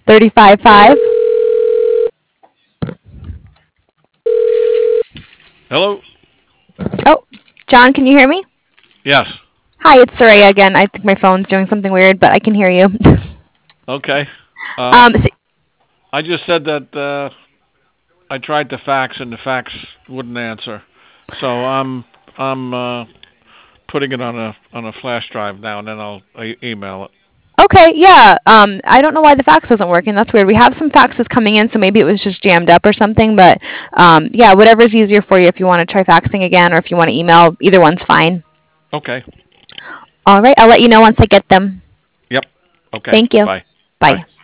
35.5. Hello? Oh, John, can you hear me? Yes. Hi, it's Soraya again. I think my phone's doing something weird, but I can hear you. Okay. So, I just said that I tried to fax and the fax wouldn't answer. So I'm putting it on a flash drive now and then I'll email it. okay, yeah. I don't know why the fax wasn't working. That's weird. We have some faxes coming in, so maybe it was just jammed up or something. But yeah, whatever's easier for you. If you want to try faxing again, or if you want to email, either one's fine. Okay. All right, I'll let you know once I get them. Yep. Okay. Thank you. Bye. Bye. Bye.